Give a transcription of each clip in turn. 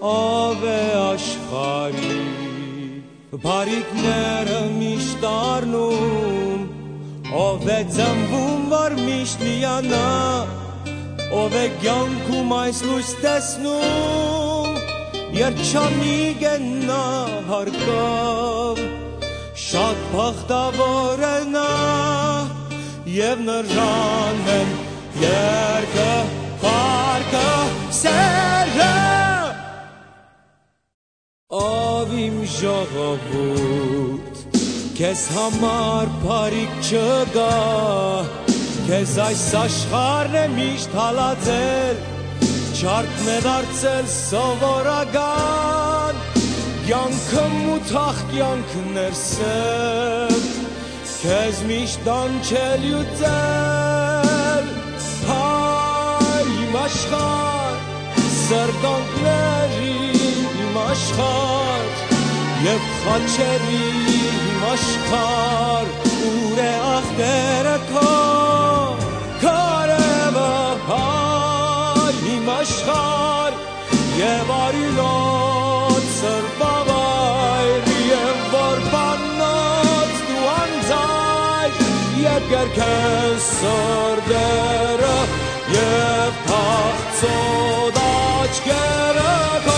ով է աշխարհի բարիքները միշտ առնում, ով է ծնվում, որ միշտ լիանա, ով է կյանքում այս լույս տեսնում, երջանիկ է նա հարկավ, շատ բախտավոր է նա, և նրան են երգը, փառքը, սերը, ով իմ ժողովուրդ, քեզ համար բարիք չկա, քեզ այս աշխարհն է միշտ հալածել, չարքն է դարձել սովորական, կյանքը մութ կյանքն էր սև, քեզ միշտ անջել ու ծել, հայ իմ աշխարհ, սրտանքների իմ աշխարհ, և խաչերի իմ աշխարհ, ուր է ախտերը քո, քարևը հայ իմ աշխարհ, և արյունոց սրբավայր, և որբանոց դու անձայր, և կերքես սրտերը, և թախծոտ աչքերը քո,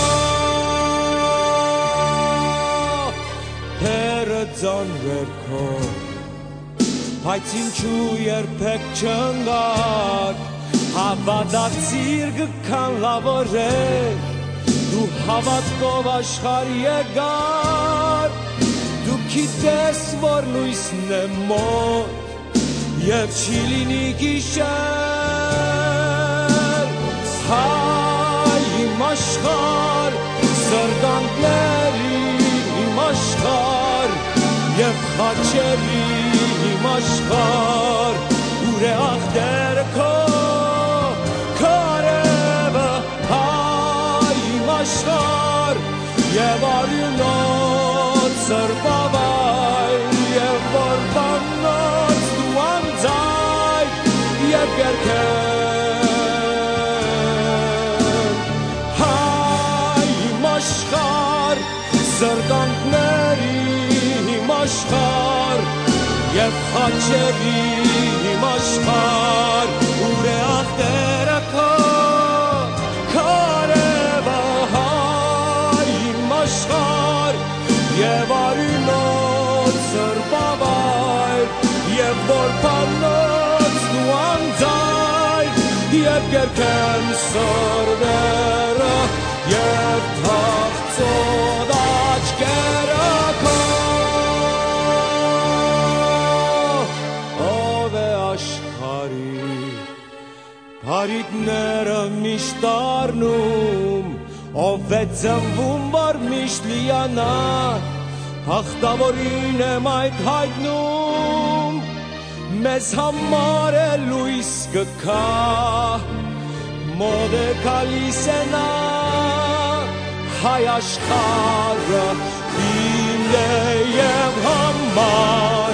թերը ծանրեր քո, բայց ինչու երբեք չընկար, հավատացիր գքան լավորեր, դու հավատքով աշխարհ եկար, դու գիտես, որ լույսն է մոտ, և չի լինի գիշեր, հայ իմ աշխարհ, սրտանքների իմ աշխարհ, և խաչերի իմ աշխարհ, ուր է ախտերը քո, քարևը հայ իմ աշխարհ, և արյունոց սրբավայր, և որբանոց դու անձայր, և կերքեր, հայ իմ աշխարհ, սրտանքների իմ աշխարհ, և խաչերի իմ աշխարհ, ուր է ախտերը քո, քարևը հայ իմ աշխարհ, և արյունոց սրբավայր, և որբանոց դու անձայր, և կերքեն սրտերը, և թախծոտ աչքերը քո, ով է աշխարհի բարիքները միշտ առնում, ով է ծնվում, որ միշտ լիանա, հաղթավորին եմ այդ հայտնում, մեզ համար է լույս գքա, մոտ է գալիս է նա, հայ աշխարհը իմ է և համար